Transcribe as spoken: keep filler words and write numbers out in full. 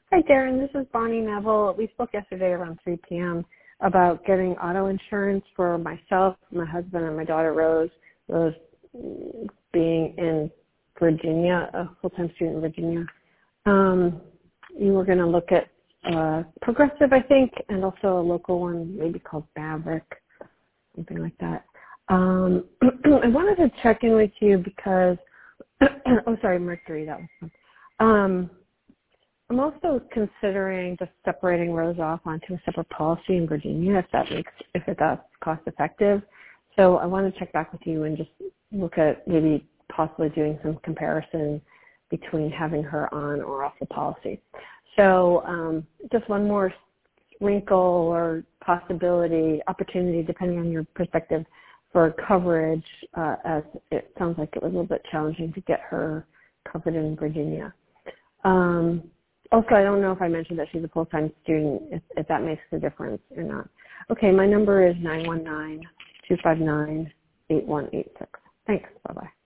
Hi, Darren. This is Bonnie Neville. We spoke yesterday around three p.m. about getting auto insurance for myself, my husband, and my daughter Rose. Rose being in Virginia, a full-time student in Virginia. Um, you were going to look at uh, Progressive, I think, and also a local one, maybe called Maverick, something like that. Um, I wanted to check in with you because, oh, sorry, Mercury, that was one. Um, I'm also considering just separating Rose off onto a separate policy in Virginia, if that makes, if that's cost effective. So I want to check back with you and just look at maybe possibly doing some comparison between having her on or off the policy. So um, just one more wrinkle or possibility, opportunity, depending on your perspective, for coverage, uh, as it sounds like it was a little bit challenging to get her covered in Virginia. Um, Also, I don't know if I mentioned that she's a full-time student, if, if that makes a difference or not. Okay, my number is nine one nine, two five nine, eight one eight six. Thanks. Bye-bye.